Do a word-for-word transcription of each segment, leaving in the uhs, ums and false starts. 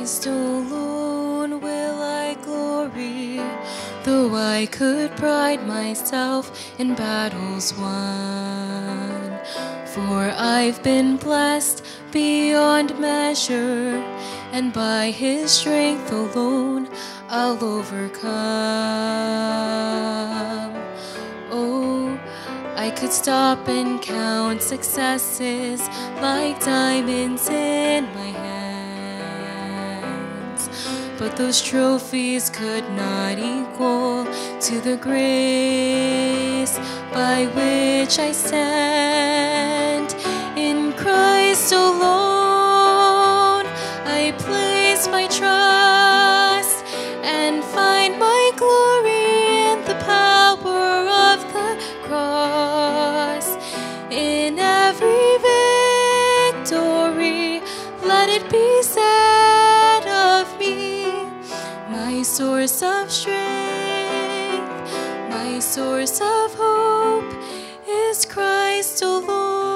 Christ alone will I glory, though I could pride myself in battles won. For I've been blessed beyond measure, and by his strength alone I'll overcome. Oh, I could stop and count successes like diamonds in my hands, but those trophies could not equal to the grace by which I stand. In Christ alone I place my trust and find my glory in the power of the cross. In every victory, let it be said of me, my source of strength, my source of hope is Christ alone.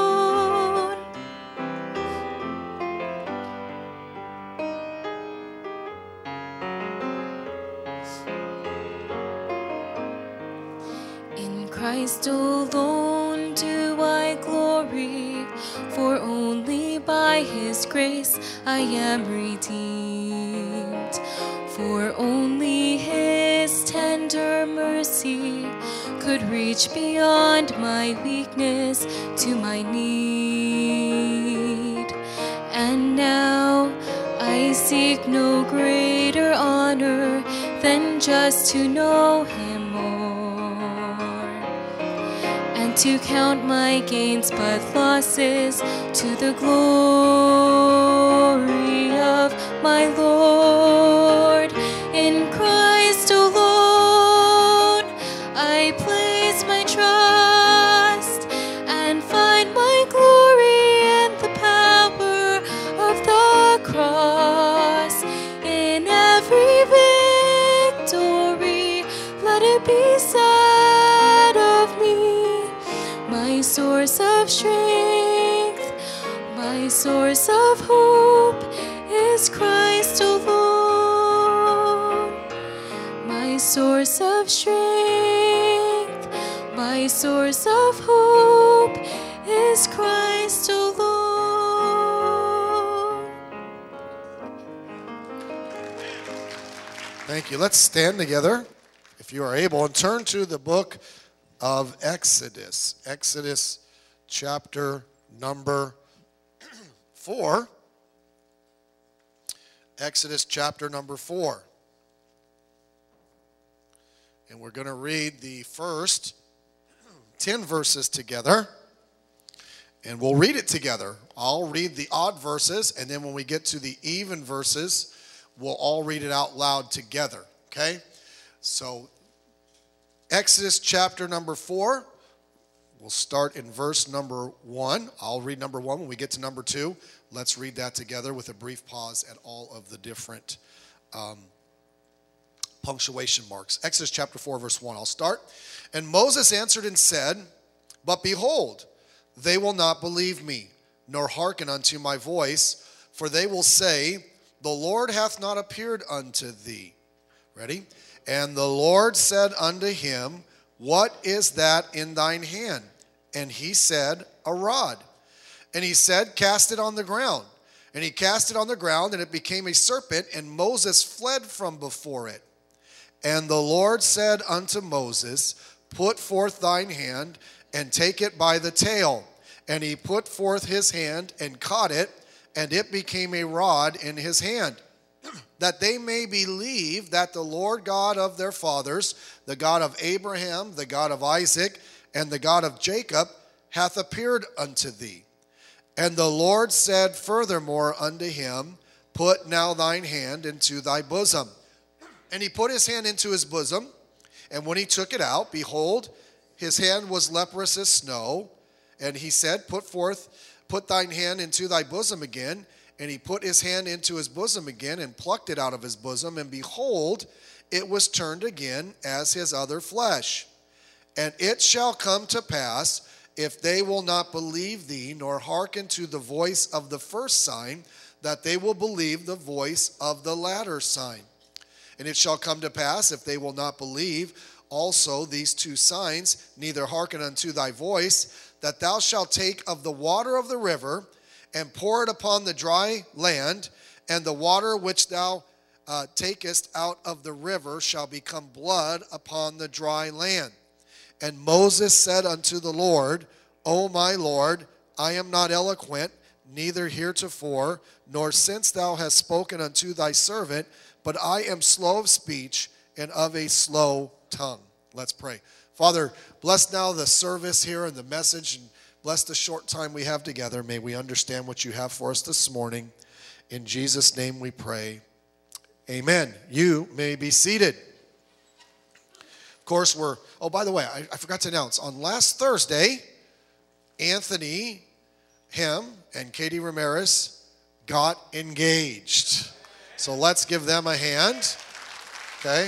In Christ alone do I glory, for only by his grace I am redeemed. For only his tender mercy could reach beyond my weakness to my need. And now I seek no greater honor than just to know him more, and to count my gains but losses to the glory of my Lord. In Christ alone I place my trust and find my glory in the power of the cross. In every victory, let it be said of me, my source of strength, my source of hope is Christ alone. My source of strength, my source of hope is Christ alone. Thank you. Let's stand together, if you are able, and turn to the book of Exodus. Exodus chapter number four. Exodus chapter number four. And we're going to read the first ten verses together. And we'll read it together. I'll read the odd verses, and then when we get to the even verses, we'll all read it out loud together. Okay? So, Exodus chapter number four. We'll start in verse number one. I'll read number one. When we get to number two, let's read that together with a brief pause at all of the different um, punctuation marks. Exodus chapter four, verse one. I'll start. And Moses answered and said, but behold, they will not believe me, nor hearken unto my voice, for they will say, the Lord hath not appeared unto thee. Ready? And the Lord said unto him, what is that in thine hand? And he said, a rod. And he said, cast it on the ground. And he cast it on the ground, and it became a serpent, and Moses fled from before it. And the Lord said unto Moses, put forth thine hand, and take it by the tail. And he put forth his hand, and caught it, and it became a rod in his hand, that they may believe that the Lord God of their fathers, the God of Abraham, the God of Isaac, and the God of Jacob, hath appeared unto thee. And the Lord said furthermore unto him, put now thine hand into thy bosom. And he put his hand into his bosom, and when he took it out, behold, his hand was leprous as snow. And he said, put forth, put thine hand into thy bosom again. And he put his hand into his bosom again, and plucked it out of his bosom, and behold, it was turned again as his other flesh. And it shall come to pass, if they will not believe thee, nor hearken to the voice of the first sign that they will believe the voice of the latter sign. And it shall come to pass, if they will not believe also these two signs, neither hearken unto thy voice, that thou shalt take of the water of the river, and pour it upon the dry land, and the water which thou uh, takest out of the river shall become blood upon the dry land. And Moses said unto the Lord, O my Lord, I am not eloquent, neither heretofore, nor since thou hast spoken unto thy servant, but I am slow of speech and of a slow tongue. Let's pray. Father, bless now the service here and the message, and bless the short time we have together. May we understand what you have for us this morning. In Jesus' name we pray. Amen. You may be seated. Of course, we're, oh, by the way, I, I forgot to announce, on last Thursday, Anthony, him, and Katie Ramirez got engaged. So let's give them a hand. Okay?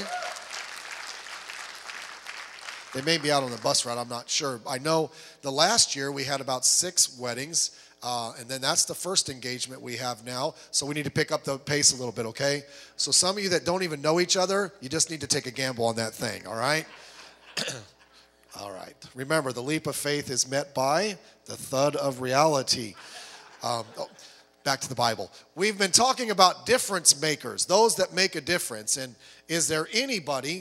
They may be out on the bus route, I'm not sure. I know the last year we had about six weddings, uh, and then that's the first engagement we have now. So we need to pick up the pace a little bit, okay? So some of you that don't even know each other, you just need to take a gamble on that thing, all right? All right. Remember, the leap of faith is met by the thud of reality. Um, oh, back to the Bible. We've been talking about difference makers, those that make a difference. And is there anybody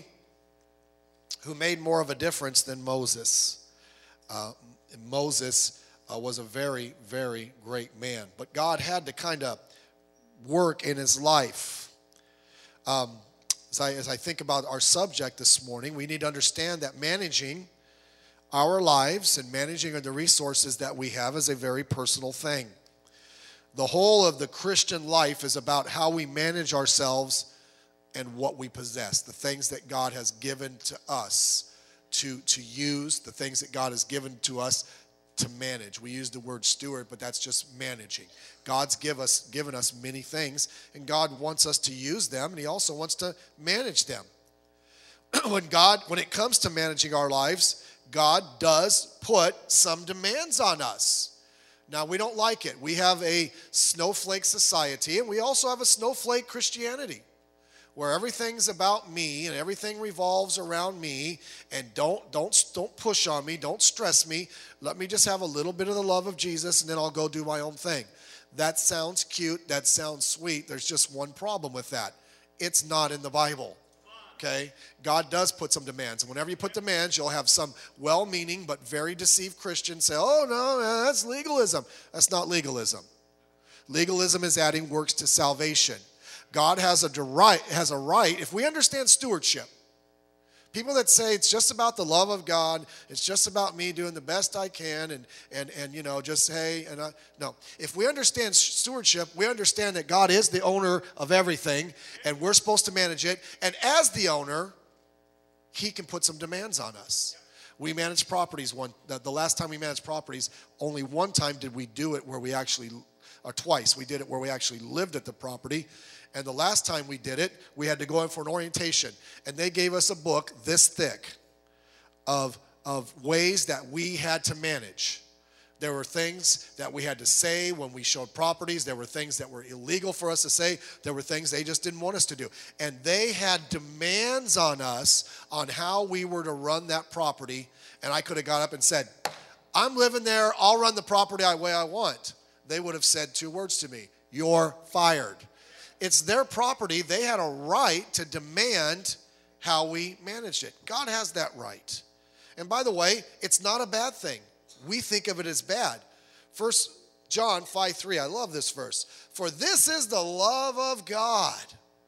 who made more of a difference than Moses? Uh, Moses uh, was a very, very great man. But God had to kind of work in his life. Um, as, I, as I think about our subject this morning, we need to understand that managing our lives and managing the resources that we have is a very personal thing. The whole of the Christian life is about how we manage ourselves and what we possess, the things that God has given to us to, to use, the things that God has given to us to manage. We use the word steward, but that's just managing. God's give us, given us many things, and God wants us to use them, and he also wants to manage them. When God, when it comes to managing our lives, God does put some demands on us. Now, we don't like it. We have a snowflake society, and we also have a snowflake Christianity, where everything's about me and everything revolves around me, and don't don't don't push on me, don't stress me. Let me just have a little bit of the love of Jesus, and then I'll go do my own thing. That sounds cute. That sounds sweet. There's just one problem with that. It's not in the Bible. Okay? God does put some demands. And whenever you put demands, you'll have some well-meaning but very deceived Christians say, oh, no, that's legalism. That's not legalism. Legalism is adding works to salvation. God has a right, has a right, if we understand stewardship, people that say it's just about the love of God, it's just about me doing the best I can, and, and, and you know, just, hey, and I, no. If we understand stewardship, we understand that God is the owner of everything, and we're supposed to manage it. And as the owner, he can put some demands on us. We managed properties. One, the, the last time we managed properties, only one time did we do it where we actually, or twice, we did it where we actually lived at the property. And the last time we did it, we had to go in for an orientation. And they gave us a book this thick of, of ways that we had to manage. There were things that we had to say when we showed properties. There were things that were illegal for us to say. There were things they just didn't want us to do. And they had demands on us on how we were to run that property. And I could have got up and said, I'm living there. I'll run the property the way I want. They would have said two words to me. You're fired. It's their property. They had a right to demand how we managed it. God has that right. And by the way, it's not a bad thing. We think of it as bad. First John five three, I love this verse. For this is the love of God.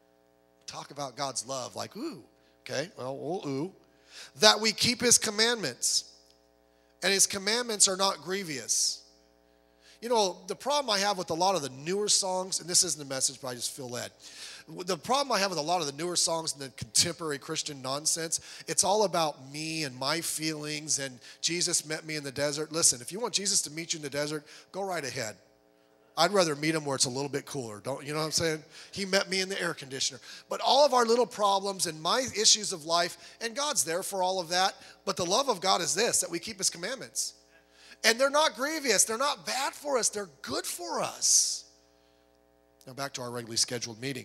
Talk about God's love like, ooh, okay, well, ooh. That we keep his commandments. And his commandments are not grievous. You know, the problem I have with a lot of the newer songs, and this isn't a message, but I just feel led. The problem I have with a lot of the newer songs and the contemporary Christian nonsense, it's all about me and my feelings, and Jesus met me in the desert. Listen, if you want Jesus to meet you in the desert, go right ahead. I'd rather meet him where it's a little bit cooler. Don't you know what I'm saying? He met me in the air conditioner. But all of our little problems and my issues of life, and God's there for all of that, but the love of God is this, that we keep his commandments. And they're not grievous. They're not bad for us. They're good for us. Now back to our regularly scheduled meeting.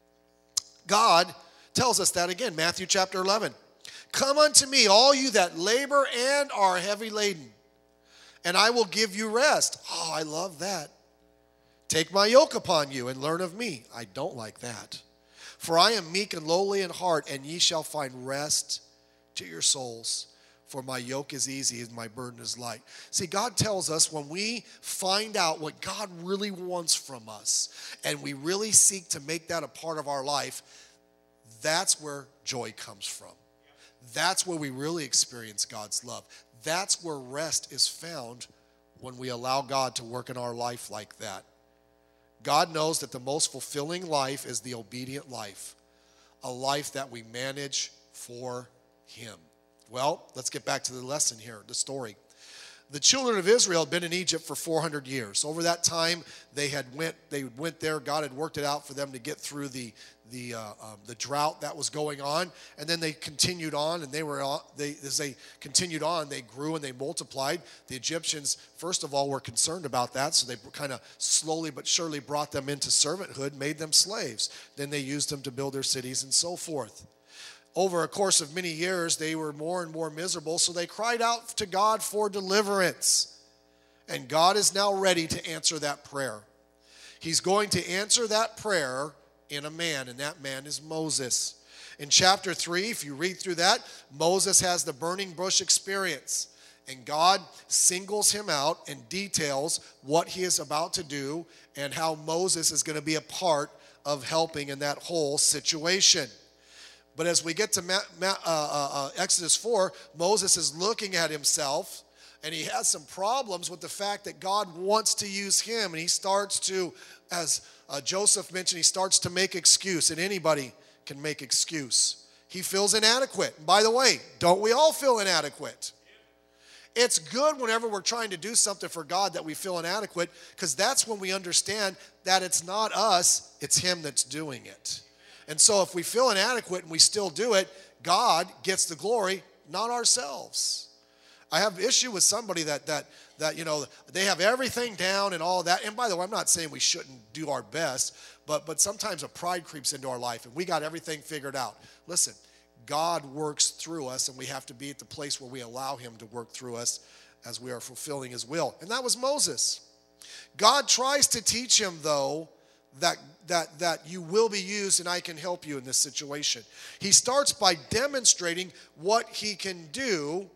God tells us that again, Matthew chapter eleven. Come unto me, all you that labor and are heavy laden, and I will give you rest. Oh, I love that. Take my yoke upon you and learn of me. I don't like that. For I am meek and lowly in heart, and ye shall find rest to your souls. For my yoke is easy and my burden is light. See, God tells us when we find out what God really wants from us, and we really seek to make that a part of our life, that's where joy comes from. That's where we really experience God's love. That's where rest is found when we allow God to work in our life like that. God knows that the most fulfilling life is the obedient life, a life that we manage for Him. Well, let's get back to the lesson here, the story. The children of Israel had been in Egypt for four hundred years. Over that time, they had went. They went there. God had worked it out for them to get through the the uh, um, the drought that was going on, and then they continued on. And they were they as they continued on, they grew and they multiplied. The Egyptians, first of all, were concerned about that, so they kind of slowly but surely brought them into servanthood, made them slaves. Then they used them to build their cities and so forth. Over a course of many years, they were more and more miserable, so they cried out to God for deliverance. And God is now ready to answer that prayer. He's going to answer that prayer in a man, and that man is Moses. In chapter three, if you read through that, Moses has the burning bush experience. And God singles him out and details what he is about to do and how Moses is going to be a part of helping in that whole situation. But as we get to Ma- Ma- uh, uh, Exodus four, Moses is looking at himself, and he has some problems with the fact that God wants to use him. And he starts to, as uh, Joseph mentioned, he starts to make excuse. And anybody can make excuse. He feels inadequate. And by the way, don't we all feel inadequate? It's good whenever we're trying to do something for God that we feel inadequate, because that's when we understand that it's not us, it's Him that's doing it. And so if we feel inadequate and we still do it, God gets the glory, not ourselves. I have issue with somebody that, that, that you know, they have everything down and all that. And by the way, I'm not saying we shouldn't do our best, but, but sometimes a pride creeps into our life and we got everything figured out. Listen, God works through us, and we have to be at the place where we allow Him to work through us as we are fulfilling His will. And that was Moses. God tries to teach him, though, that that that you will be used and I can help you in this situation. He starts by demonstrating what he can do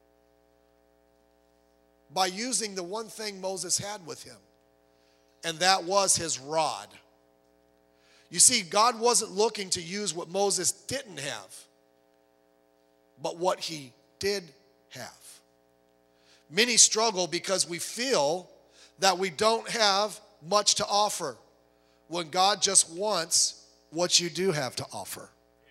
by using the one thing Moses had with him, and that was his rod. You see, God wasn't looking to use what Moses didn't have, but what he did have. Many struggle because we feel that we don't have much to offer, when God just wants what you do have to offer.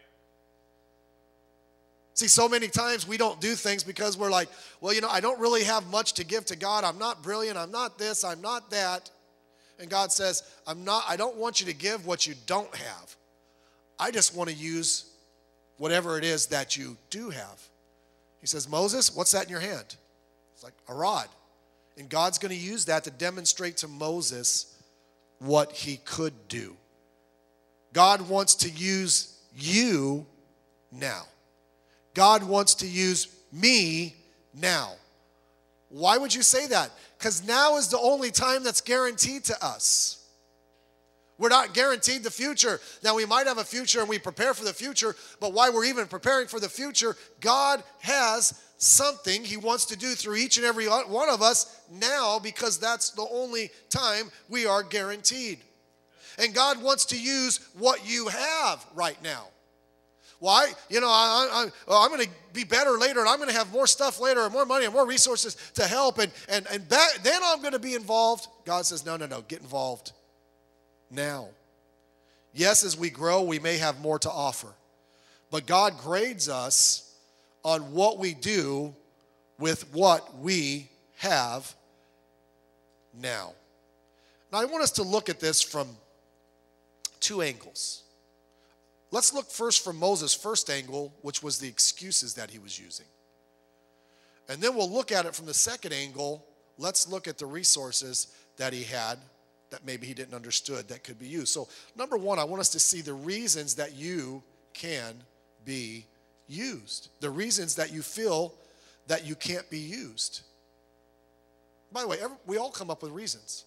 See, so many times we don't do things because we're like, well, you know, I don't really have much to give to God. I'm not brilliant. I'm not this. I'm not that. And God says, I'm not, I don't want you to give what you don't have. I just want to use whatever it is that you do have. He says, Moses, what's that in your hand? It's like a rod. And God's going to use that to demonstrate to Moses what he could do. God wants to use you now. God wants to use me now. Why would you say that? Because now is the only time that's guaranteed to us. We're not guaranteed the future. Now, we might have a future and we prepare for the future, but while we're even preparing for the future, God has something He wants to do through each and every one of us now, because that's the only time we are guaranteed. And God wants to use what you have right now. Why? You know, I, I, well, I'm going to be better later, and I'm going to have more stuff later, and more money and more resources to help, and, and, and back, then I'm going to be involved. God says, no, no, no, get involved now. Yes, as we grow, we may have more to offer, but God grades us on what we do with what we have now. Now, I want us to look at this from two angles. Let's look first from Moses' first angle, which was the excuses that he was using. And then we'll look at it from the second angle. Let's look at the resources that he had that maybe he didn't understood that could be used. So number one, I want us to see the reasons that you can be used. The reasons that you feel that you can't be used. By the way, every, we all come up with reasons.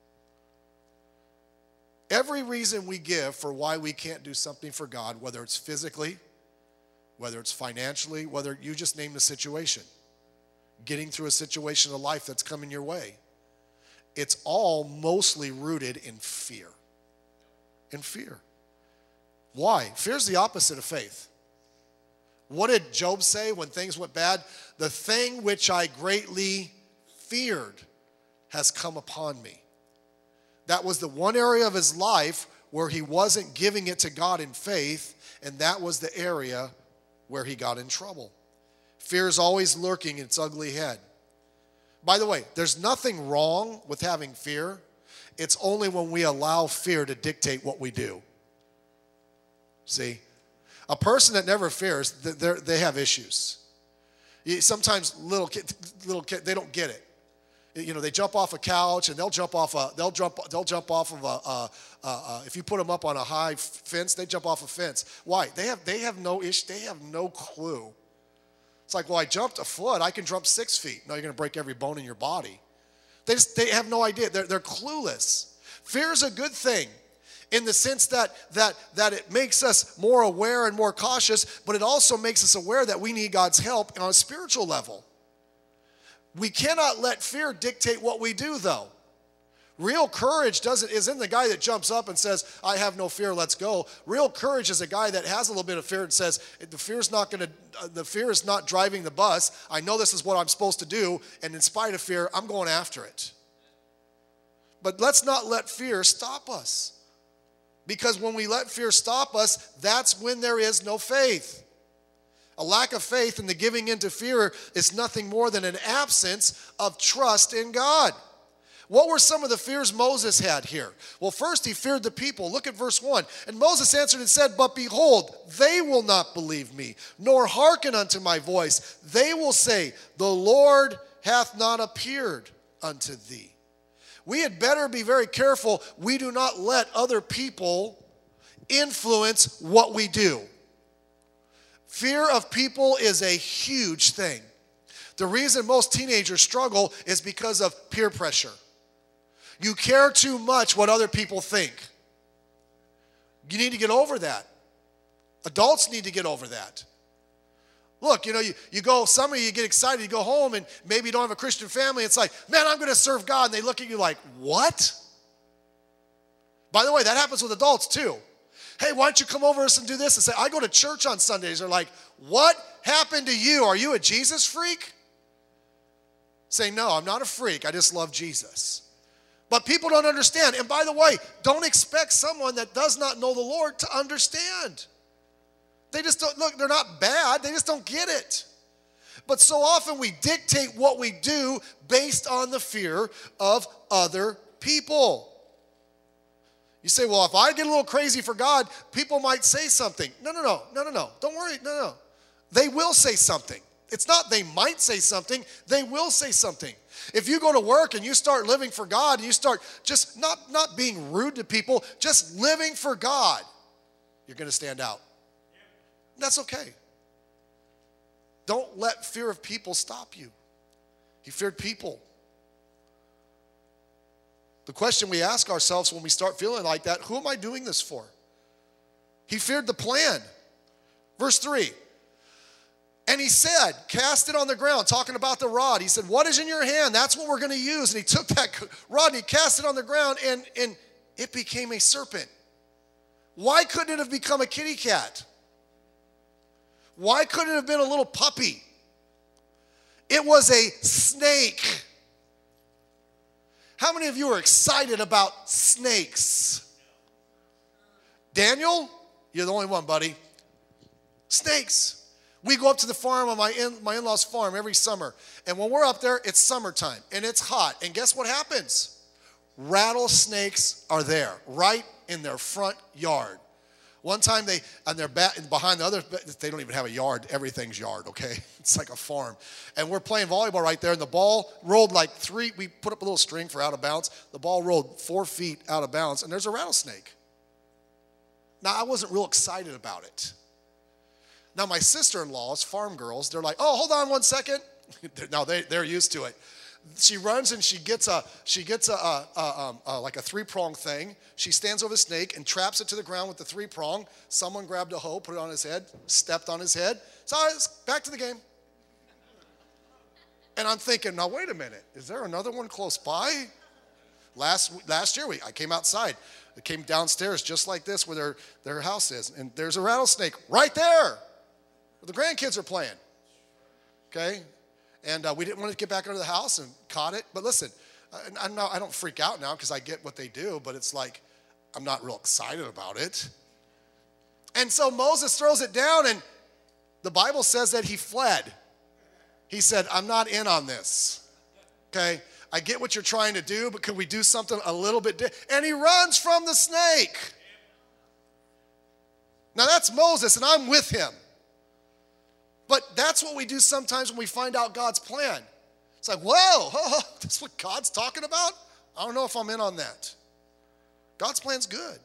Every reason we give for why we can't do something for God, whether it's physically, whether it's financially, whether you just name the situation, getting through a situation of life that's coming your way, it's all mostly rooted in fear. In fear. Why? Fear's the opposite of faith. What did Job say when things went bad? The thing which I greatly feared has come upon me. That was the one area of his life where he wasn't giving it to God in faith, and that was the area where he got in trouble. Fear is always lurking its ugly head. By the way, there's nothing wrong with having fear. It's only when we allow fear to dictate what we do. See? A person that never fears, they have issues. Sometimes little kids, little kid, they don't get it. You know, they jump off a couch and they'll jump off a, they'll jump, they'll jump off of a, a, a, a if you put them up on a high fence, they jump off a fence. Why? They have, they have no issue. They have no clue. It's like, well, I jumped a foot. I can jump six feet. No, you're going to break every bone in your body. They just, they have no idea. They're, they're clueless. Fear is a good thing in the sense that, that, that it makes us more aware and more cautious, but it also makes us aware that we need God's help on a spiritual level. We cannot let fear dictate what we do, though. Real courage doesn't isn't the guy that jumps up and says, I have no fear, let's go. Real courage is a guy that has a little bit of fear and says, the fear's not going to, the fear is not driving the bus. I know this is what I'm supposed to do, and in spite of fear, I'm going after it. But let's not let fear stop us. Because when we let fear stop us, that's when there is no faith. A lack of faith and the giving into fear is nothing more than an absence of trust in God. What were some of the fears Moses had here? Well, first he feared the people. Look at verse one. And Moses answered and said, but behold, they will not believe me, nor hearken unto my voice. They will say, the Lord hath not appeared unto thee. We had better be very careful we do not let other people influence what we do. Fear of people is a huge thing. The reason most teenagers struggle is because of peer pressure. You care too much what other people think. You need to get over that. Adults need to get over that. Look, you know, you, you go, some of you get excited, you go home and maybe you don't have a Christian family. It's like, man, I'm going to serve God. And they look at you like, what? By the way, that happens with adults too. Hey, why don't you come over us and do this? And say, I go to church on Sundays. They're like, what happened to you? Are you a Jesus freak? Say, no, I'm not a freak. I just love Jesus. But people don't understand. And by the way, don't expect someone that does not know the Lord to understand. They just don't, look, they're not bad. They just don't get it. But so often we dictate what we do based on the fear of other people. You say, well, if I get a little crazy for God, people might say something. No, no, no, no, no, no. Don't worry, no, no. They will say something. It's not they might say something, they will say something. If you go to work and you start living for God, and you start just not, not being rude to people, just living for God, you're going to stand out. That's okay. Don't let fear of people stop you. He feared people. The question we ask ourselves when we start feeling like that, who am I doing this for? He feared the plan. Verse three. And he said, cast it on the ground, talking about the rod. He said, what is in your hand? That's what we're going to use. And he took that rod and he cast it on the ground and, and it became a serpent. Why couldn't it have become a kitty cat? Why couldn't it have been a little puppy? It was a snake. How many of you are excited about snakes? Daniel, you're the only one, buddy. Snakes. We go up to the farm on my, in, my in-laws' farm every summer. And when we're up there, it's summertime and it's hot. And guess what happens? Rattlesnakes are there, right in their front yard. One time they, on their back, behind the other, they don't even have a yard. Everything's yard, okay? It's like a farm. And we're playing volleyball right there, and the ball rolled like three, we put up a little string for out of bounds. The ball rolled four feet out of bounds, and there's a rattlesnake. Now, I wasn't real excited about it. Now, my sister-in-laws, farm girls, they're like, oh, hold on one second. Now, they, they're used to it. She runs and she gets a she gets a, a, a, um, a like a three prong thing. She stands over the snake and traps it to the ground with the three prong. Someone grabbed a hoe, put it on his head, stepped on his head. So it's back to the game. And I'm thinking, now wait a minute, is there another one close by? Last last year we I came outside. I came downstairs just like this where their their house is, and there's a rattlesnake right there where the grandkids are playing. Okay. And uh, we didn't want to get back into the house and caught it. But listen, I'm not, I don't freak out now because I get what they do, but it's like I'm not real excited about it. And so Moses throws it down, and the Bible says that he fled. He said, I'm not in on this, okay? I get what you're trying to do, but could we do something a little bit different? And he runs from the snake. Now that's Moses, and I'm with him. But that's what we do sometimes when we find out God's plan. It's like, whoa, oh, that's what God's talking about? I don't know if I'm in on that. God's plan's good.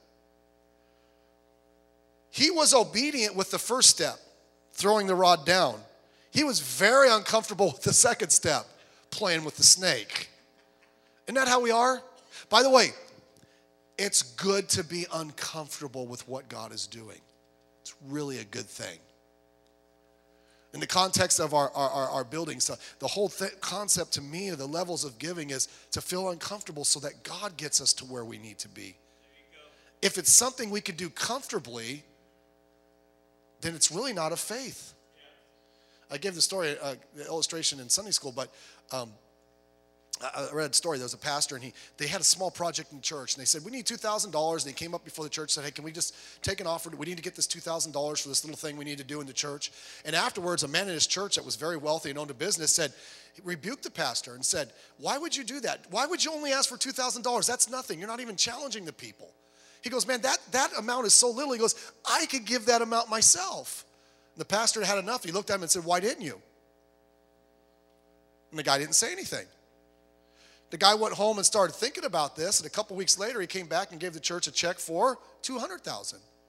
He was obedient with the first step, throwing the rod down. He was very uncomfortable with the second step, playing with the snake. Isn't that how we are? By the way, it's good to be uncomfortable with what God is doing. It's really a good thing. In the context of our, our, our building, so the whole th- concept to me of the levels of giving is to feel uncomfortable so that God gets us to where we need to be. If it's something we could do comfortably, then it's really not of faith. I gave the story, uh, the illustration in Sunday school, but um, I read a story. There was a pastor, and he they had a small project in church, and they said, we need two thousand dollars, and he came up before the church and said, hey, can we just take an offer? We need to get this two thousand dollars for this little thing we need to do in the church. And afterwards, a man in his church that was very wealthy and owned a business said, rebuked the pastor and said, why would you do that? Why would you only ask for two thousand dollars? That's nothing. You're not even challenging the people. He goes, man, that, that amount is so little. He goes, I could give that amount myself. And the pastor had enough. He looked at him and said, why didn't you? And the guy didn't say anything. The guy went home and started thinking about this, and a couple weeks later, he came back and gave the church a check for two hundred thousand dollars.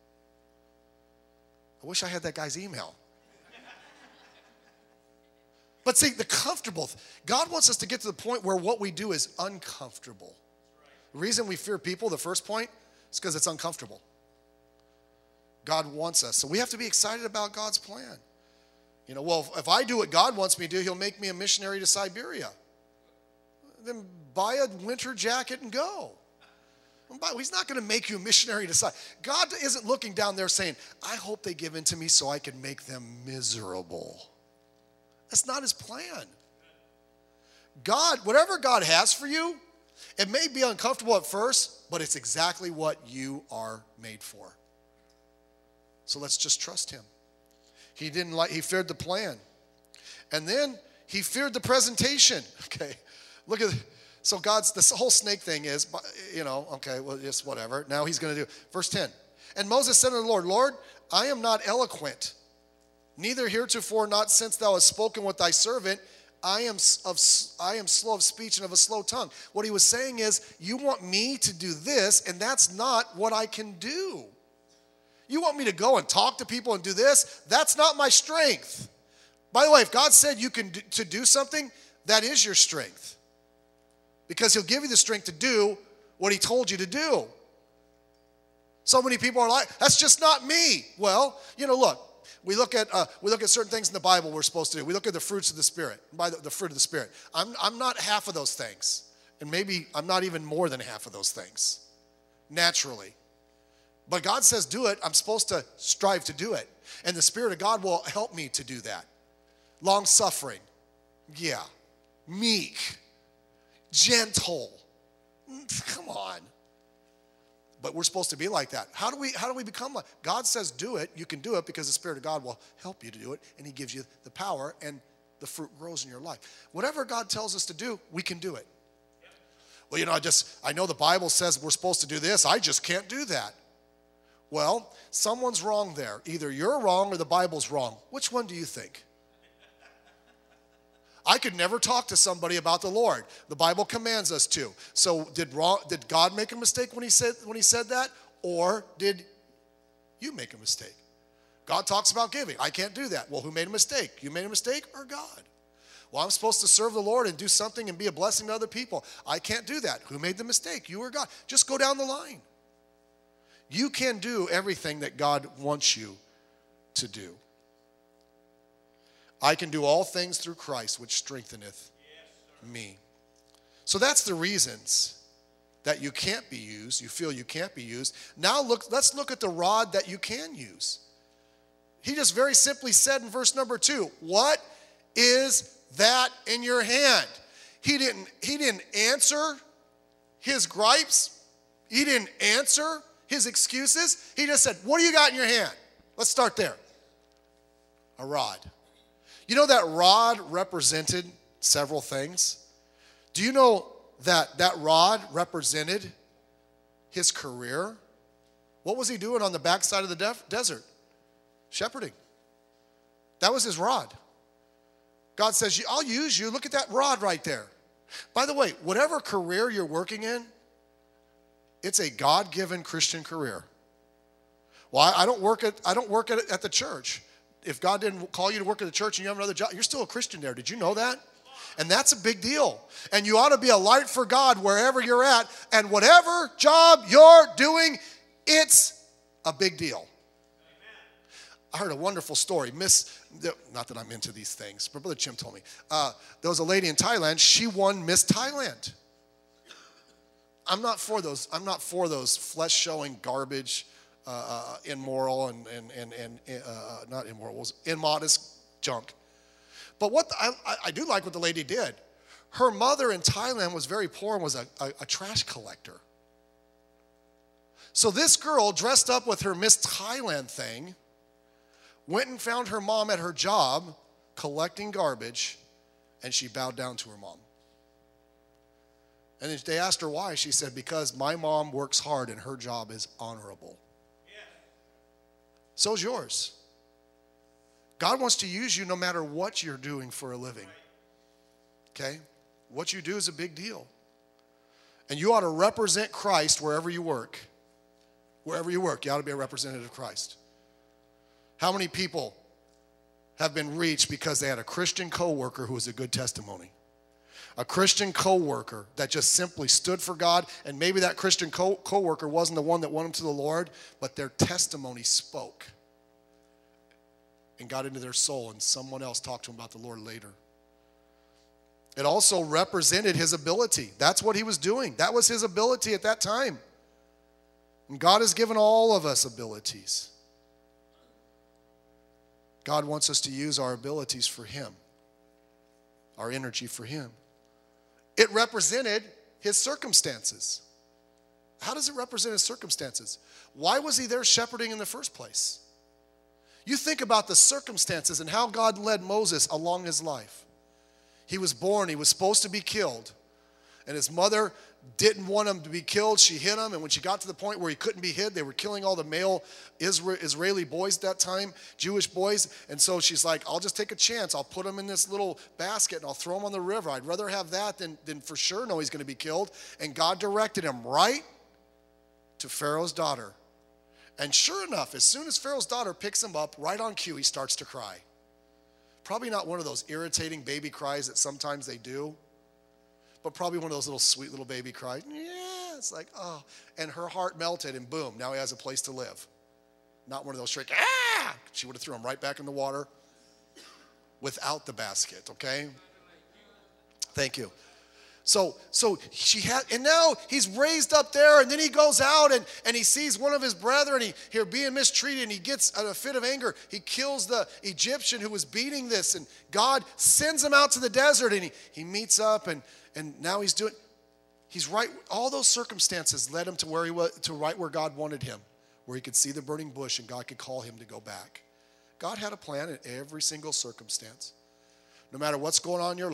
I wish I had that guy's email. But see, the comfortable, God wants us to get to the point where what we do is uncomfortable. The reason we fear people, the first point, is because it's uncomfortable. God wants us. So we have to be excited about God's plan. You know, well, if I do what God wants me to do, he'll make me a missionary to Siberia. Then buy a winter jacket and go. He's not going to make you a missionary to Siberia. God isn't looking down there saying, I hope they give in to me so I can make them miserable. That's not his plan. God, whatever God has for you, it may be uncomfortable at first, but it's exactly what you are made for. So let's just trust him. He didn't like, he feared the plan. And then he feared the presentation. Okay, look at, so God's, this whole snake thing is, you know, okay, well, just whatever. Now he's going to do, verse ten. And Moses said to the Lord, Lord, I am not eloquent, neither heretofore, not since thou hast spoken with thy servant. I am of I am slow of speech and of a slow tongue. What he was saying is, you want me to do this, and that's not what I can do. You want me to go and talk to people and do this? That's not my strength. By the way, if God said you can do, to do something, that is your strength. Because he'll give you the strength to do what he told you to do. So many people are like, that's just not me. Well, you know, look, we look at uh, we look at certain things in the Bible we're supposed to do. We look at the fruits of the Spirit. By the, the fruit of the Spirit. I'm, I'm not half of those things. And maybe I'm not even more than half of those things. Naturally. But God says do it. I'm supposed to strive to do it. And the Spirit of God will help me to do that. Long-suffering. Yeah. Meek. Gentle. Come on. But we're supposed to be like that. How do we how do we become like? God says do it. You can do it because the Spirit of God will help you to do it. And he gives you the power and the fruit grows in your life. Whatever God tells us to do, we can do it. Well, you know, I just, I know the Bible says we're supposed to do this. I just can't do that. Well, someone's wrong there. Either you're wrong or the Bible's wrong. Which one do you think? I could never talk to somebody about the Lord. The Bible commands us to. So did wrong, did God make a mistake when he said when he said that? Or did you make a mistake? God talks about giving. I can't do that. Well, who made a mistake? You made a mistake or God? Well, I'm supposed to serve the Lord and do something and be a blessing to other people. I can't do that. Who made the mistake? You or God? Just go down the line. You can do everything that God wants you to do. I can do all things through Christ, which strengtheneth me. So that's the reasons that you can't be used. You feel you can't be used. Now look, let's look at the rod that you can use. He just very simply said in verse number two, what is that in your hand? He didn't, he didn't answer his gripes. He didn't answer his excuses. He just said, what do you got in your hand? Let's start there. A rod. You know that rod represented several things? Do you know that that rod represented his career? What was he doing on the backside of the def- desert? Shepherding. That was his rod. God says, I'll use you. Look at that rod right there. By the way, whatever career you're working in, it's a God-given Christian career. Well, I don't work at I don't work at, at the church. If God didn't call you to work at the church and you have another job, you're still a Christian there. Did you know that? And that's a big deal. And you ought to be a light for God wherever you're at. And whatever job you're doing, it's a big deal. I heard a wonderful story. Miss, not that I'm into these things, but Brother Jim told me. Uh, there was a lady in Thailand. She won Miss Thailand. I'm not for those. I'm not for those flesh-showing garbage, uh, uh, immoral and and and and uh, not immoral, was immodest junk. But what the, I I do like what the lady did. Her mother in Thailand was very poor and was a, a, a trash collector. So this girl dressed up with her Miss Thailand thing, went and found her mom at her job collecting garbage, and she bowed down to her mom. And they asked her why. She said, because my mom works hard and her job is honorable. Yeah. So's yours. God wants to use you no matter what you're doing for a living. Okay? What you do is a big deal. And you ought to represent Christ wherever you work. Wherever you work, you ought to be a representative of Christ. How many people have been reached because they had a Christian coworker who was a good testimony? A Christian coworker that just simply stood for God, and maybe that Christian co- coworker wasn't the one that won them to the Lord, but their testimony spoke and got into their soul, and someone else talked to them about the Lord later. It also represented his ability. That's what he was doing. That was his ability at that time. And God has given all of us abilities. God wants us to use our abilities for him, our energy for him. It represented his circumstances. How does it represent his circumstances? Why was he there shepherding in the first place? You think about the circumstances and how God led Moses along his life. He was born, he was supposed to be killed, and his mother didn't want him to be killed. She hid him, and when she got to the point where he couldn't be hid, they were killing all the male Israeli boys at that time, Jewish boys, and so she's like, I'll just take a chance. I'll put him in this little basket, and I'll throw him on the river. I'd rather have that than, than for sure know he's going to be killed. And God directed him right to Pharaoh's daughter. And sure enough, as soon as Pharaoh's daughter picks him up, right on cue, he starts to cry. Probably not one of those irritating baby cries that sometimes they do, but probably one of those little sweet little baby cries. Yeah, it's like, oh. And her heart melted, and boom, now he has a place to live. Not one of those straight, ah! She would have threw him right back in the water without the basket, okay? Thank you. So, so she had, and now he's raised up there, and then he goes out and, and he sees one of his brethren, he, here being mistreated, and he gets in a fit of anger. He kills the Egyptian who was beating this, and God sends him out to the desert, and he, he meets up, and, and now he's doing, he's right, all those circumstances led him to where he was, to right where God wanted him, where he could see the burning bush, and God could call him to go back. God had a plan in every single circumstance. No matter what's going on in your life,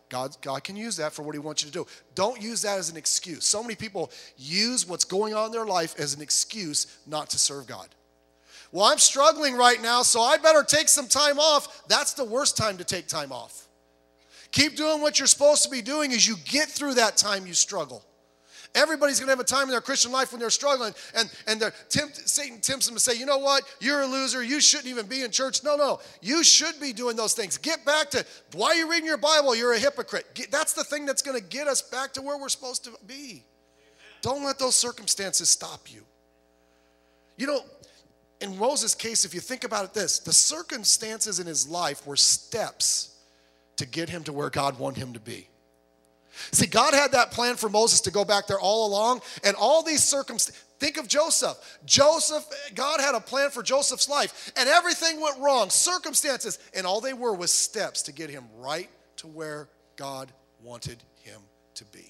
God, God can use that for what he wants you to do. Don't use that as an excuse. So many people use what's going on in their life as an excuse not to serve God. Well, I'm struggling right now, so I better take some time off. That's the worst time to take time off. Keep doing what you're supposed to be doing as you get through that time you struggle. Everybody's going to have a time in their Christian life when they're struggling, and, and they're tempt, Satan tempts them to say, you know what, you're a loser, you shouldn't even be in church. No, no, you should be doing those things. Get back to, why are you reading your Bible? You're a hypocrite. Get, that's the thing that's going to get us back to where we're supposed to be. Amen. Don't let those circumstances stop you. You know, in Moses' case, if you think about it this, the circumstances in his life were steps to get him to where God wanted him to be. See, God had that plan for Moses to go back there all along, and all these circumstances, think of Joseph. Joseph, God had a plan for Joseph's life, and everything went wrong, circumstances, and all they were was steps to get him right to where God wanted him to be.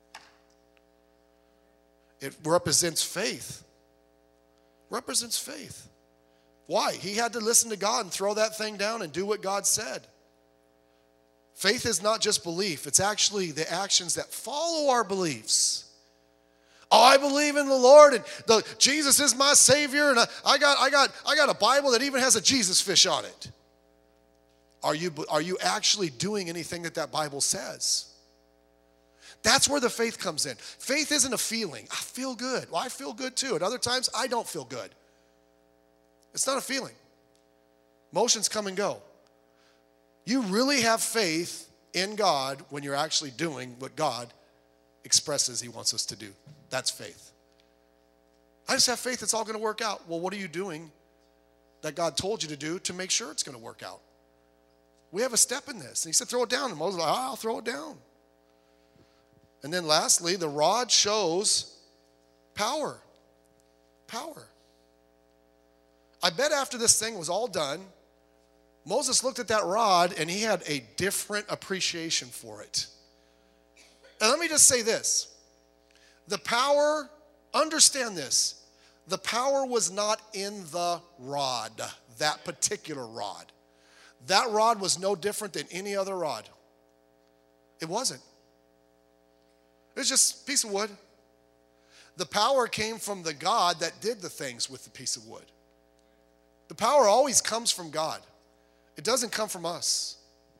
It represents faith. Represents faith. Why? He had to listen to God and throw that thing down and do what God said. Faith is not just belief. It's actually the actions that follow our beliefs. Oh, I believe in the Lord, and the, Jesus is my Savior, and I, I, got, I, got, I got a Bible that even has a Jesus fish on it. Are you, are you actually doing anything that that Bible says? That's where the faith comes in. Faith isn't a feeling. I feel good. Well, I feel good too. At other times, I don't feel good. It's not a feeling. Emotions come and go. You really have faith in God when you're actually doing what God expresses he wants us to do. That's faith. I just have faith it's all going to work out. Well, what are you doing that God told you to do to make sure it's going to work out? We have a step in this. And he said, throw it down. And Moses was like, oh, I'll throw it down. And then lastly, the rod shows power. Power. I bet after this thing was all done, Moses looked at that rod and he had a different appreciation for it. And let me just say this. The power, understand this, the power was not in the rod, that particular rod. That rod was no different than any other rod. It wasn't. It was just a piece of wood. The power came from the God that did the things with the piece of wood. The power always comes from God. It doesn't come from us.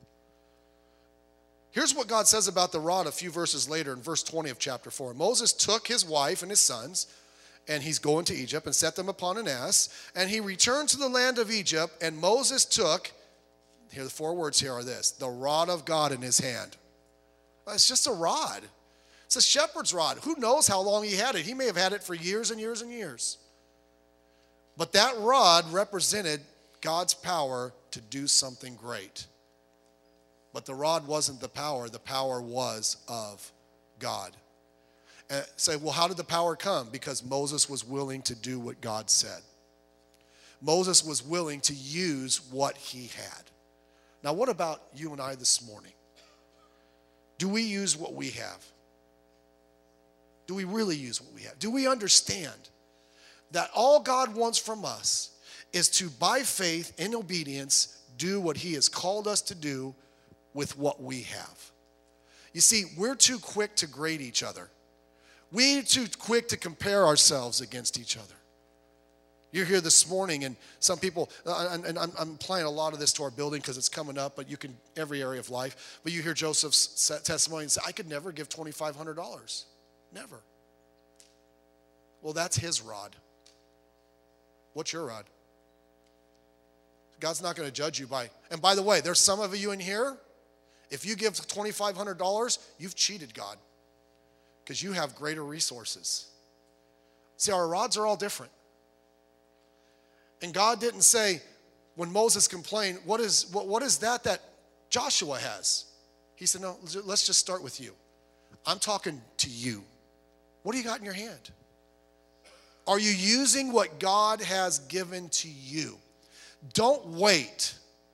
Here's what God says about the rod a few verses later in verse twenty of chapter four. Moses took his wife and his sons, and he's going to Egypt, and set them upon an ass, and he returned to the land of Egypt, and Moses took, here the four words here are this, the rod of God in his hand. Well, it's just a rod. It's a shepherd's rod. Who knows how long he had it? He may have had it for years and years and years. But that rod represented God's power to do something great. But the rod wasn't the power. The power was of God. And say, well, how did the power come? Because Moses was willing to do what God said. Moses was willing to use what he had. Now, what about you and I this morning? Do we use what we have? Do we really use what we have? Do we understand that all God wants from us is to, by faith in obedience, do what he has called us to do with what we have? You see, we're too quick to grade each other. We're too quick to compare ourselves against each other. You're here this morning, and some people, and I'm applying a lot of this to our building because it's coming up, but you can, every area of life, but you hear Joseph's testimony and say, I could never give twenty-five hundred dollars. Never. Well, that's his rod. What's your rod? God's not going to judge you by, and by the way, there's some of you in here, if you give twenty-five hundred dollars, you've cheated God because you have greater resources. See, our rods are all different. And God didn't say, when Moses complained, what is, what, what is that that Joshua has? He said, no, let's just start with you. I'm talking to you. What do you got in your hand? Are you using what God has given to you? Don't wait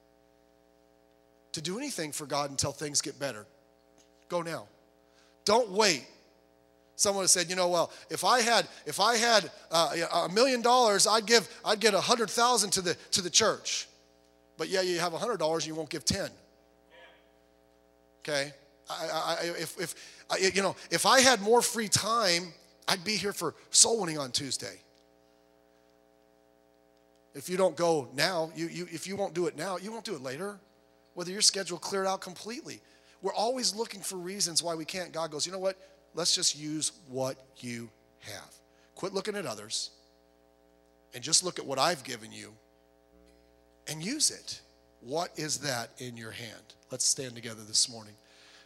to do anything for God until things get better. Go now. Don't wait. Someone said, you know, well, if I had if I had uh, a million dollars, I'd give I'd get a hundred thousand to the to the church. But yeah, you have a hundred dollars and you won't give ten. Okay, I, I, if, if I, you know, if I had more free time, I'd be here for soul winning on Tuesday. If you don't go now, you, you, if you won't do it now, you won't do it later. Whether your schedule cleared out completely. We're always looking for reasons why we can't. God goes, you know what? Let's just use what you have. Quit looking at others and just look at what I've given you and use it. What is that in your hand? Let's stand together this morning.